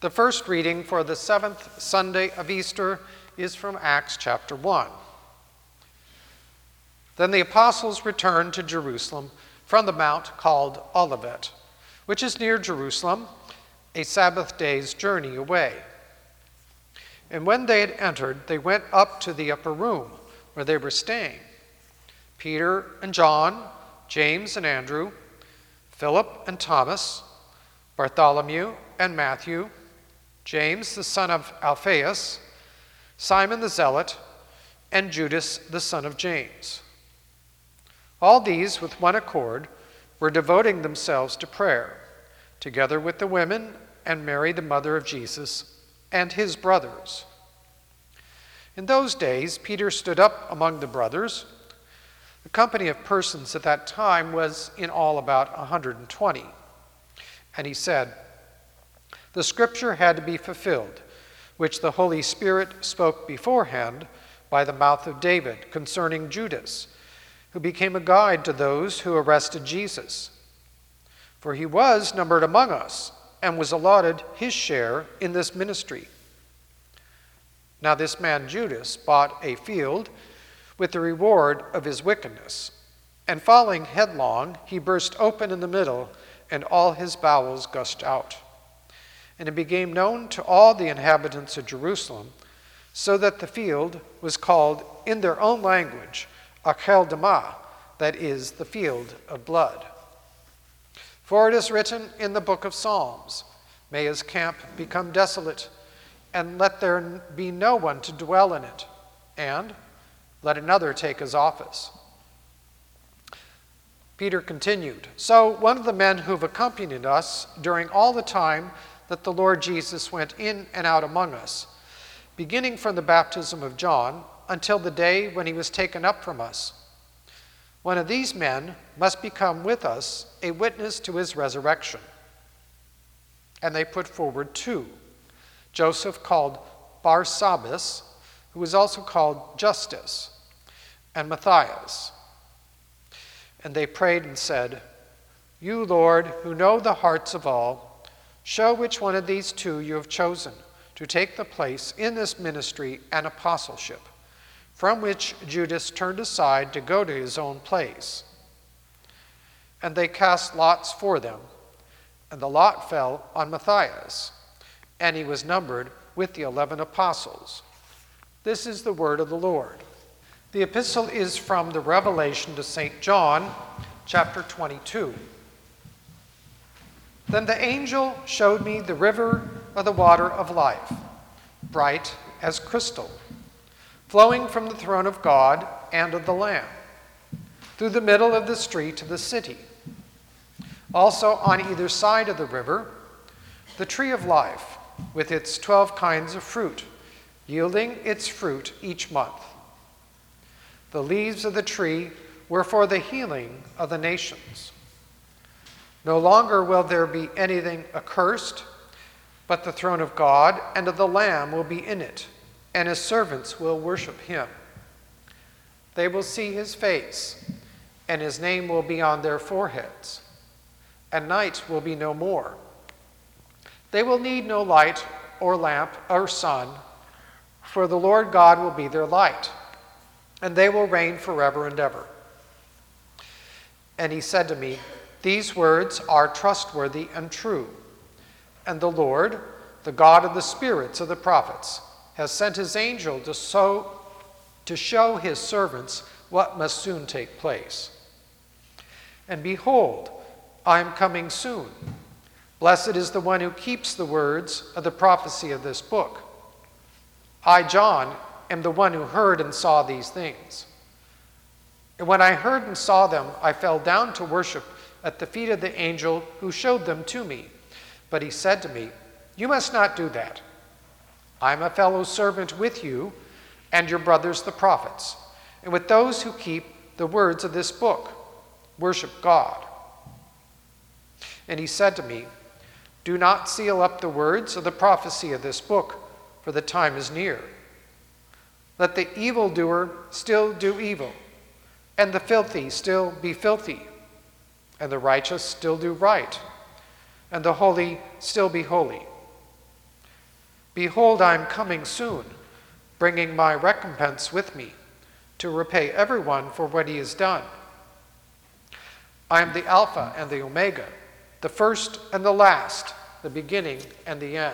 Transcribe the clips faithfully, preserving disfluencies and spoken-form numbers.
The first reading for the seventh Sunday of Easter is from Acts chapter one. Then the apostles returned to Jerusalem from the mount called Olivet, which is near Jerusalem, a Sabbath day's journey away. And when they had entered, they went up to the upper room where they were staying. Peter and John, James and Andrew, Philip and Thomas, Bartholomew and Matthew, James the son of Alphaeus, Simon the Zealot, and Judas the son of James. All these, with one accord, were devoting themselves to prayer, together with the women and Mary the mother of Jesus, and his brothers. In those days, Peter stood up among the brothers. The company of persons at that time was in all about one hundred twenty. And he said, "The scripture had to be fulfilled, which the Holy Spirit spoke beforehand by the mouth of David concerning Judas, who became a guide to those who arrested Jesus. For he was numbered among us and was allotted his share in this ministry. Now this man Judas bought a field with the reward of his wickedness, and falling headlong, he burst open in the middle, and all his bowels gushed out. And it became known to all the inhabitants of Jerusalem, so that the field was called in their own language Akeldama, that is, the field of blood. For it is written in the book of Psalms, May his camp become desolate, and let there be no one to dwell in it, and let another take his office." Peter continued, "So one of the men who've accompanied us during all the time that the Lord Jesus went in and out among us, beginning from the baptism of John until the day when he was taken up from us. One of these men must become with us a witness to his resurrection." And they put forward two, Joseph called Barsabbas, who was also called Justus, and Matthias. And they prayed and said, "You, Lord, who know the hearts of all, show which one of these two you have chosen to take the place in this ministry and apostleship, from which Judas turned aside to go to his own place." And they cast lots for them, and the lot fell on Matthias, and he was numbered with the eleven apostles. This is the word of the Lord. The epistle is from the Revelation to Saint John, chapter twenty-two. Then the angel showed me the river of the water of life, bright as crystal, flowing from the throne of God and of the Lamb, through the middle of the street of the city. Also on either side of the river, the tree of life, with its twelve kinds of fruit, yielding its fruit each month. The leaves of the tree were for the healing of the nations. No longer will there be anything accursed, but the throne of God and of the Lamb will be in it, and his servants will worship him. They will see his face, and his name will be on their foreheads, and night will be no more. They will need no light or lamp or sun, for the Lord God will be their light, and they will reign forever and ever. And he said to me, "These words are trustworthy and true, and the Lord, the God of the spirits of the prophets, has sent his angel to, so, to show his servants what must soon take place. And behold, I am coming soon. Blessed is the one who keeps the words of the prophecy of this book. I, John, am the one who heard and saw these things. And when I heard and saw them, I fell down to worship at the feet of the angel who showed them to me. But he said to me, 'You must not do that. I am a fellow servant with you and your brothers the prophets, and with those who keep the words of this book. Worship God.' And he said to me, 'Do not seal up the words of the prophecy of this book, for the time is near. Let the evildoer still do evil, and the filthy still be filthy, and the righteous still do right, and the holy still be holy. Behold, I am coming soon, bringing my recompense with me, to repay everyone for what he has done. I am the Alpha and the Omega, the first and the last, the beginning and the end.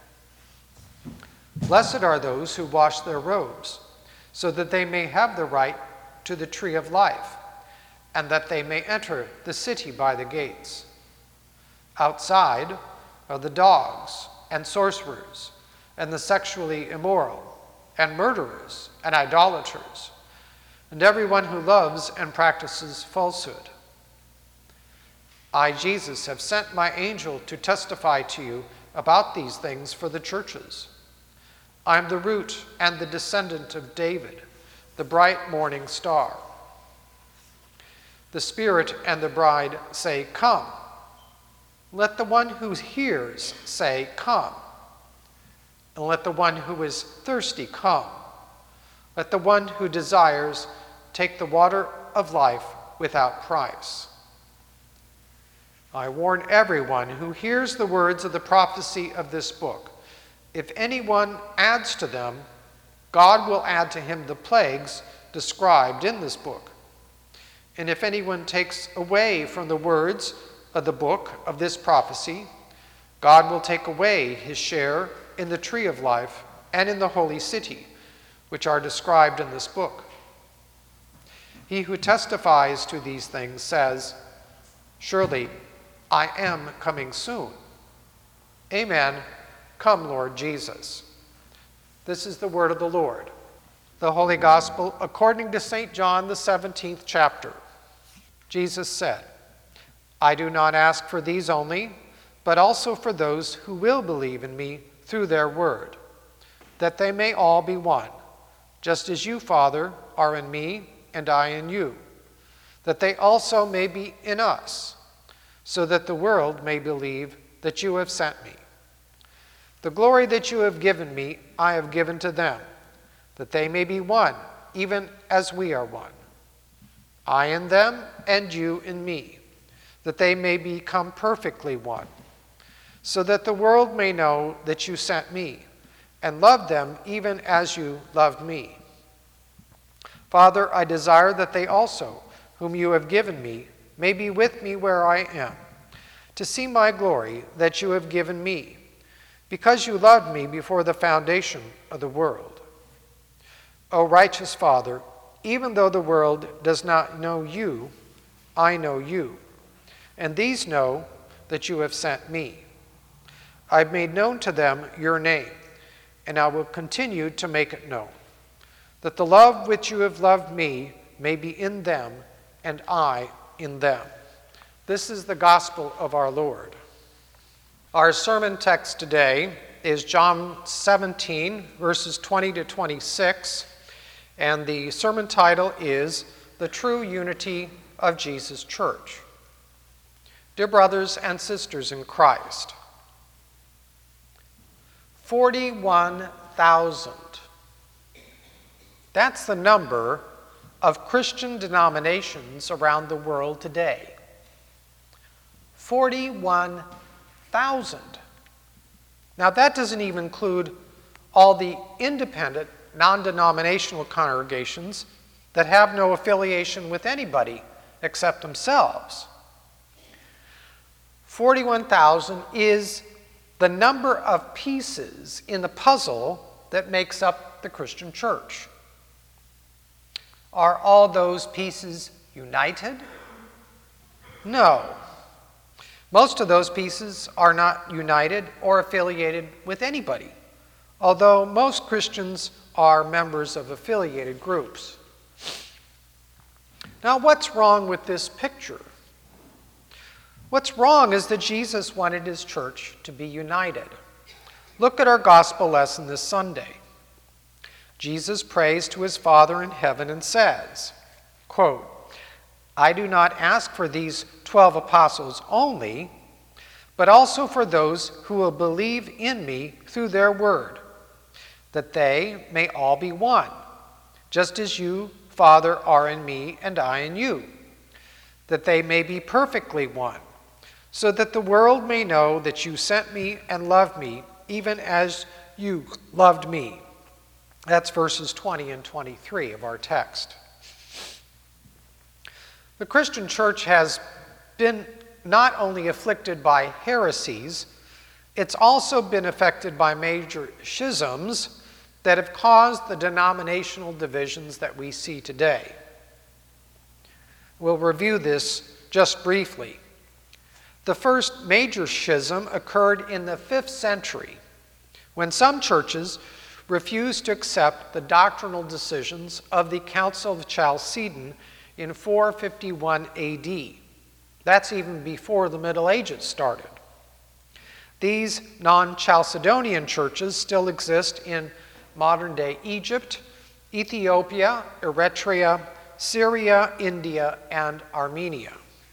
Blessed are those who wash their robes, so that they may have the right to the tree of life, and that they may enter the city by the gates. Outside are the dogs and sorcerers, and the sexually immoral, and murderers, and idolaters, and everyone who loves and practices falsehood. I, Jesus, have sent my angel to testify to you about these things for the churches. I am the root and the descendant of David, the bright morning star. The Spirit and the bride say, "Come." Let the one who hears say, "Come." And let the one who is thirsty come. Let the one who desires take the water of life without price. I warn everyone who hears the words of the prophecy of this book. If anyone adds to them, God will add to him the plagues described in this book. And if anyone takes away from the words of the book of this prophecy, God will take away his share in the tree of life and in the holy city, which are described in this book. He who testifies to these things says, "Surely I am coming soon." Amen. Come, Lord Jesus. This is the word of the Lord. The Holy Gospel according to Saint John, the seventeenth chapter. Jesus said, "I do not ask for these only, but also for those who will believe in me through their word, that they may all be one, just as you, Father, are in me and I in you, that they also may be in us, so that the world may believe that you have sent me. The glory that you have given me, I have given to them, that they may be one, even as we are one. I in them and you in me, that they may become perfectly one, so that the world may know that you sent me and loved them even as you loved me. Father, I desire that they also, whom you have given me, may be with me where I am, to see my glory that you have given me, because you loved me before the foundation of the world. O righteous Father, even though the world does not know you, I know you, and these know that you have sent me. I've made known to them your name, and I will continue to make it known, that the love which you have loved me may be in them, and I in them." This is the gospel of our Lord. Our sermon text today is John seventeen, verses twenty to twenty-six, and the sermon title is "The True Unity of Jesus' Church." Dear brothers and sisters in Christ, forty-one thousand. That's the number of Christian denominations around the world today. forty-one thousand. Now that doesn't even include all the independent, non-denominational congregations that have no affiliation with anybody except themselves. forty-one thousand is the number of pieces in the puzzle that makes up the Christian church. Are all those pieces united? No. Most of those pieces are not united or affiliated with anybody, although most Christians are members of affiliated groups. Now, what's wrong with this picture? What's wrong is that Jesus wanted his church to be united. Look at our gospel lesson this Sunday. Jesus prays to his Father in heaven and says, quote, "I do not ask for these twelve apostles only, but also for those who will believe in me through their word, that they may all be one, just as you, Father, are in me and I in you, that they may be perfectly one, so that the world may know that you sent me and loved me, even as you loved me. That's verses twenty and twenty-three of our text. The Christian church has been not only afflicted by heresies, it's also been affected by major schisms that have caused the denominational divisions that we see today. We'll review this just briefly. The first major schism occurred in the fifth century, when some churches refused to accept the doctrinal decisions of the Council of Chalcedon in four fifty-one A D. That's even before the Middle Ages started. These non-Chalcedonian churches still exist in modern-day Egypt, Ethiopia, Eritrea, Syria, India, and Armenia.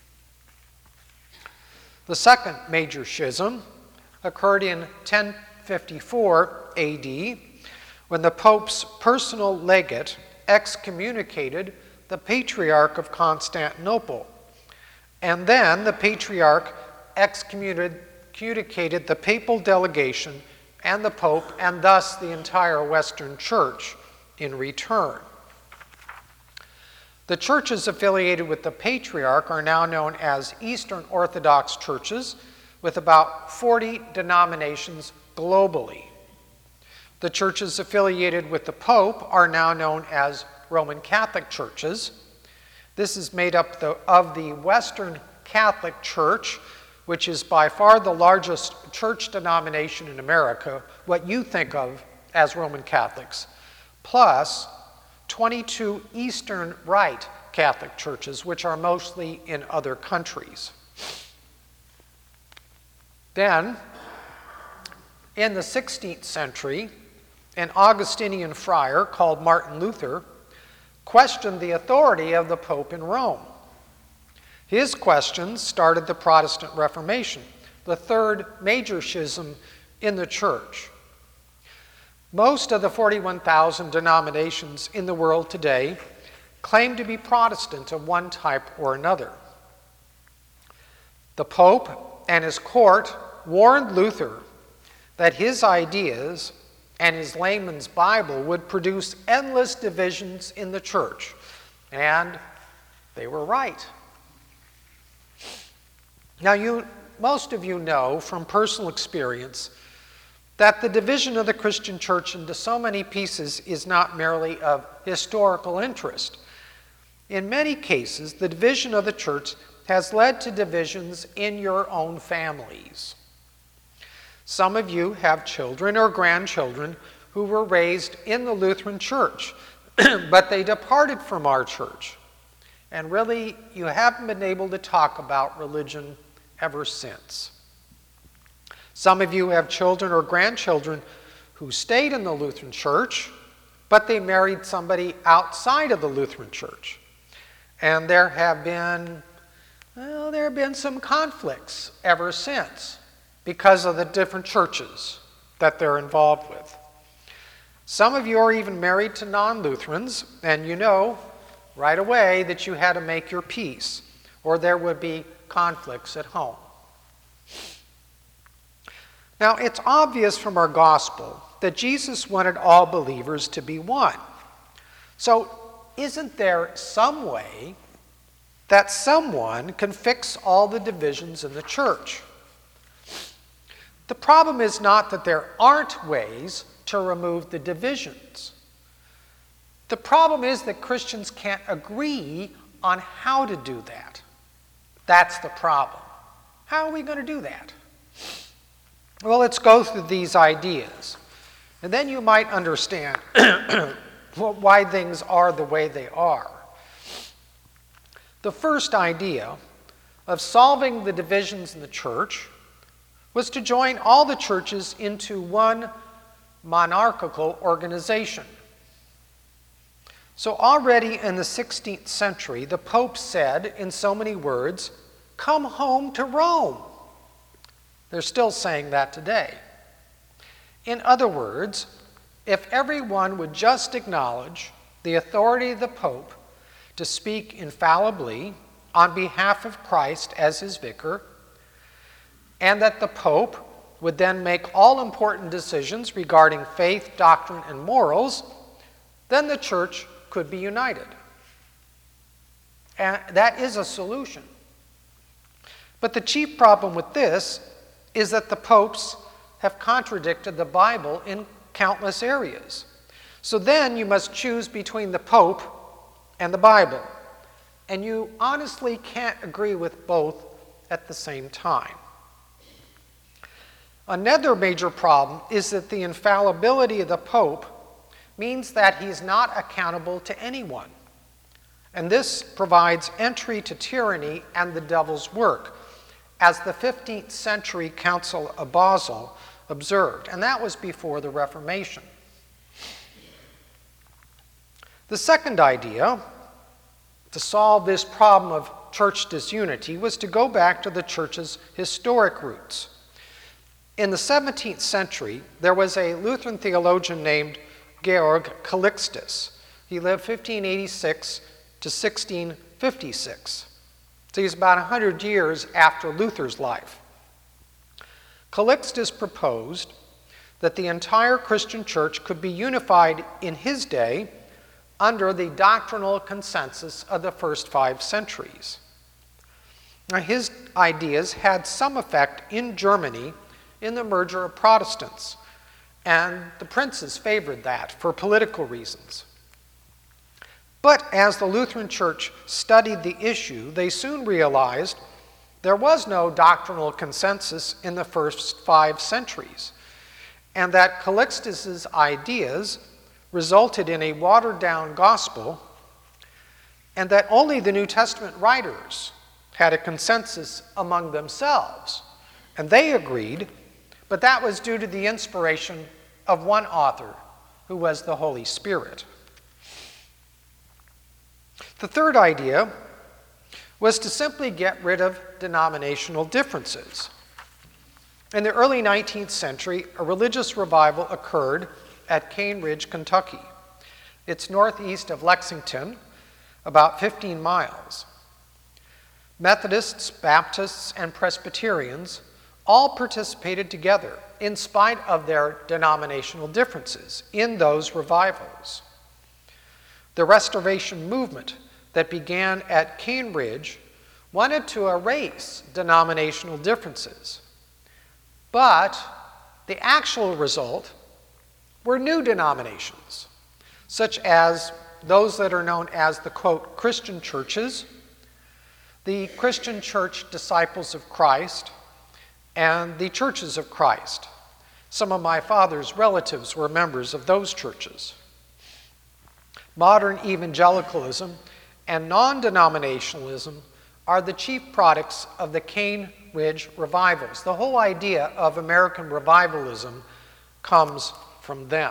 The second major schism occurred in ten fifty-four A D when the Pope's personal legate excommunicated the Patriarch of Constantinople. And then the Patriarch excommunicated the papal delegation and the Pope, and thus the entire Western Church in return. The churches affiliated with the Patriarch are now known as Eastern Orthodox churches, with about forty denominations globally. The churches affiliated with the Pope are now known as Roman Catholic churches. This is made up the, of the Western Catholic Church, which is by far the largest church denomination in America, what you think of as Roman Catholics, plus twenty-two Eastern Rite Catholic churches, which are mostly in other countries. Then, in the sixteenth century, an Augustinian friar called Martin Luther questioned the authority of the Pope in Rome. His questions started the Protestant Reformation, the third major schism in the church. Most of the forty-one thousand denominations in the world today claim to be Protestant of one type or another. The Pope and his court warned Luther that his ideas and his layman's Bible would produce endless divisions in the church, and they were right. Now, you, most of you know from personal experience that the division of the Christian church into so many pieces is not merely of historical interest. In many cases, the division of the church has led to divisions in your own families. Some of you have children or grandchildren who were raised in the Lutheran Church, but they departed from our church. And really, you haven't been able to talk about religion ever since. Some of you have children or grandchildren who stayed in the Lutheran Church, but they married somebody outside of the Lutheran Church. And there have been, well, there have been some conflicts ever since because of the different churches that they're involved with. Some of you are even married to non-Lutherans, and you know right away that you had to make your peace, or there would be conflicts at home. Now, it's obvious from our gospel that Jesus wanted all believers to be one. So, isn't there some way that someone can fix all the divisions in the church? The problem is not that there aren't ways to remove the divisions. The problem is that Christians can't agree on how to do that. That's the problem. How are we going to do that? Well, let's go through these ideas, and then you might understand why things are the way they are. The first idea of solving the divisions in the church was to join all the churches into one monarchical organization. So already in the sixteenth century, the Pope said in so many words, "Come home to Rome." They're still saying that today. In other words, if everyone would just acknowledge the authority of the Pope to speak infallibly on behalf of Christ as his vicar, and that the Pope would then make all important decisions regarding faith, doctrine, and morals, then the church could be united. And that is a solution. But the chief problem with this is that the popes have contradicted the Bible in countless areas. So then you must choose between the Pope and the Bible. And you honestly can't agree with both at the same time. Another major problem is that the infallibility of the Pope means that he's not accountable to anyone. And this provides entry to tyranny and the devil's work, as the fifteenth century Council of Basel observed, and that was before the Reformation. The second idea to solve this problem of church disunity was to go back to the church's historic roots. In the seventeenth century, there was a Lutheran theologian named Georg Calixtus. He lived fifteen eighty-six to sixteen fifty-six. So he's about one hundred years after Luther's life. Calixtus proposed that the entire Christian church could be unified in his day under the doctrinal consensus of the first five centuries. Now, his ideas had some effect in Germany in the merger of Protestants, and the princes favored that for political reasons. But as the Lutheran Church studied the issue, they soon realized there was no doctrinal consensus in the first five centuries, and that Calixtus's ideas resulted in a watered-down gospel, and that only the New Testament writers had a consensus among themselves. And they agreed, but that was due to the inspiration of one author, who was the Holy Spirit. The third idea was to simply get rid of denominational differences. In the early nineteenth century, a religious revival occurred at Cane Ridge, Kentucky. It's northeast of Lexington, about fifteen miles. Methodists, Baptists, and Presbyterians all participated together in spite of their denominational differences in those revivals. The Restoration movement that began at Cane Ridge wanted to erase denominational differences. But the actual result were new denominations, such as those that are known as the, quote, Christian churches, the Christian Church Disciples of Christ, and the Churches of Christ. Some of my father's relatives were members of those churches. Modern evangelicalism and non-denominationalism are the chief products of the Cane Ridge revivals. The whole idea of American revivalism comes from them.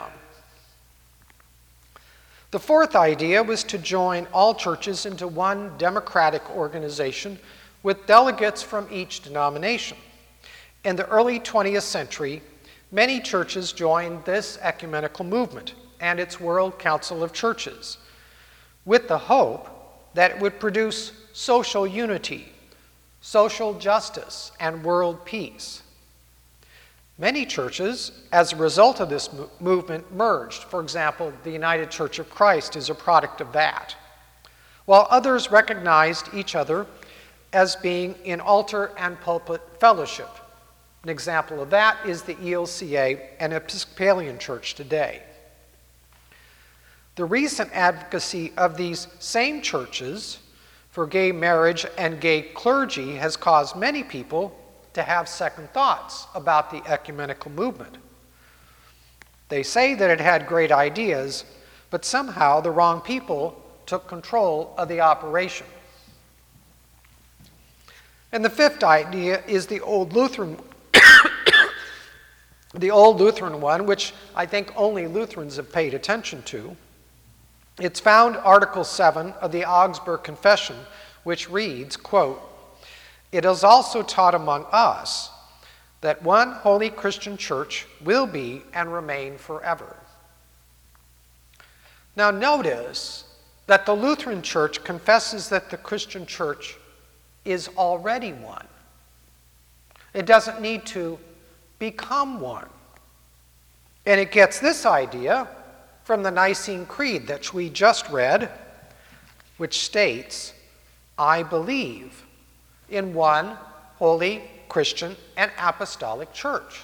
The fourth idea was to join all churches into one democratic organization with delegates from each denomination. In the early twentieth century, many churches joined this ecumenical movement and its World Council of Churches, with the hope that it would produce social unity, social justice, and world peace. Many churches, as a result of this mo- movement, merged. For example, the United Church of Christ is a product of that, while others recognized each other as being in altar and pulpit fellowship. An example of that is the E L C A and Episcopalian Church today. The recent advocacy of these same churches for gay marriage and gay clergy has caused many people to have second thoughts about the ecumenical movement. They say that it had great ideas, but somehow the wrong people took control of the operation. And the fifth idea is the old Lutheran the old Lutheran one, which I think only Lutherans have paid attention to. It's found Article seven of the Augsburg Confession, which reads, quote, "It is also taught among us that one holy Christian church will be and remain forever." Now notice that the Lutheran Church confesses that the Christian church is already one. It doesn't need to become one. And it gets this idea from the Nicene Creed that we just read, which states, I believe in one holy Christian and apostolic church.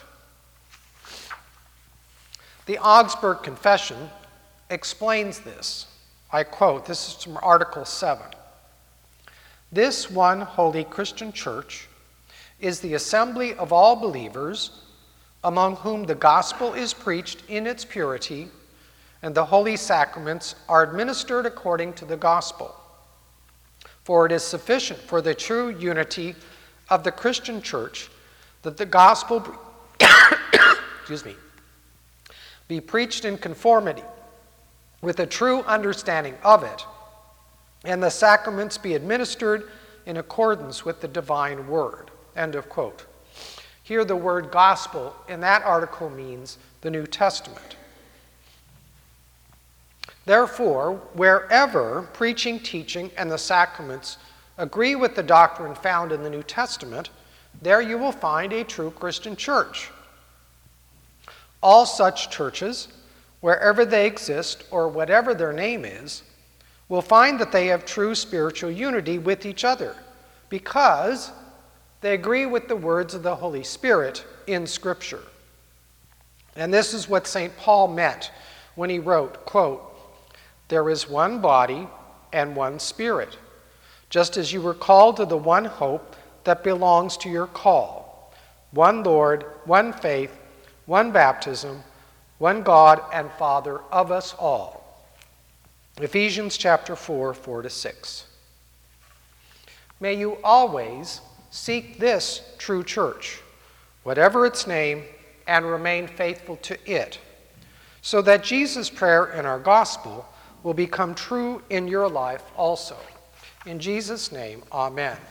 The Augsburg Confession explains this. I quote, this is from Article seven. This one holy Christian church is the assembly of all believers, among whom the gospel is preached in its purity, and the holy sacraments are administered according to the gospel. For it is sufficient for the true unity of the Christian church that the gospel excuse me, be preached in conformity with a true understanding of it, and the sacraments be administered in accordance with the divine word. End of quote. Here the word gospel in that article means the New Testament. Therefore, wherever preaching, teaching, and the sacraments agree with the doctrine found in the New Testament, there you will find a true Christian church. All such churches, wherever they exist or whatever their name is, will find that they have true spiritual unity with each other because they agree with the words of the Holy Spirit in Scripture. And this is what Saint Paul meant when he wrote, quote, there is one body and one Spirit, just as you were called to the one hope that belongs to your call. One Lord, one faith, one baptism, one God and Father of us all. Ephesians chapter four, four to six. May you always seek this true church, whatever its name, and remain faithful to it, so that Jesus' prayer in our gospel will become true in your life also. In Jesus' name, amen.